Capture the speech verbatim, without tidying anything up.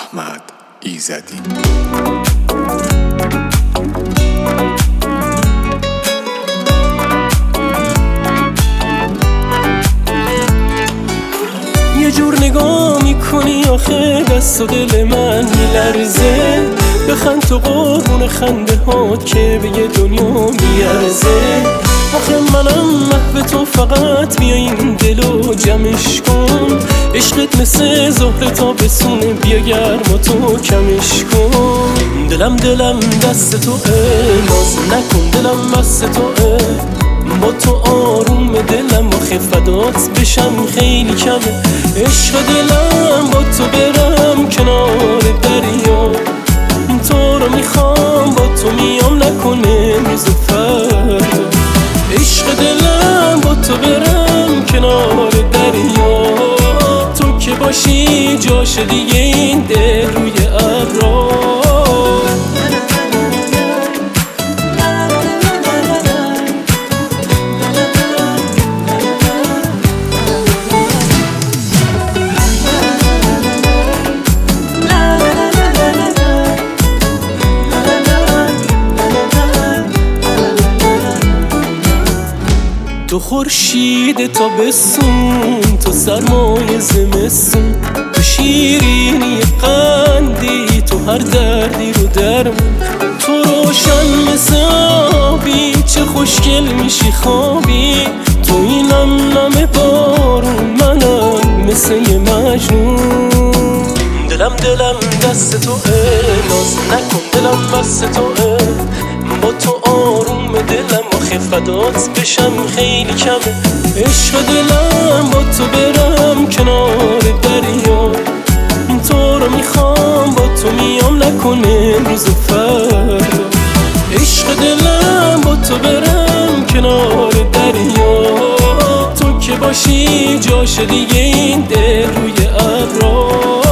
احمد ایزدی. یه جور نگاه میکنی آخه دست و دل من میلرزه، بخند تو قربون خنده هات که به یه دنیا میارزه. آخه منم محو تو فقط بیا این دلو جمعش کن، عشقت مثل زهره تا بسونه بیا گرما تو کمش کن. دلم دلم دست تو ناز نکن، دلم بست تو با تو آروم دلم آخه فدات بشم خیلی کمه. عشق دلم با تو برم کنار دریا، تو رو میخوام با تو میام نکنه روز فردا. عشق دلم با تو برم کنار دریا، تو که باشی جاش دیگه این دل روی ابرا. تو خورشید تابستون، تو سرمای زمستون، تو شیرینی قندی، تو هر دردی رو درمون. تو روشن مثل آبی، چه خوشگل میشی خوابی، تو این نم نم بارون، منم مثل یه مجنون. دلم دلم دست تو ناز نکن، دلم بست تو با تو آروم دلم آخه فدات بشم خیلی کمه. عشق دلم با تو برم کنار دریا، تو رو میخوام با تو میام نکنه روز فردا. عشق دلم با تو برم کنار دریا، تو که باشی جاش دیگه این دل روی ابرا.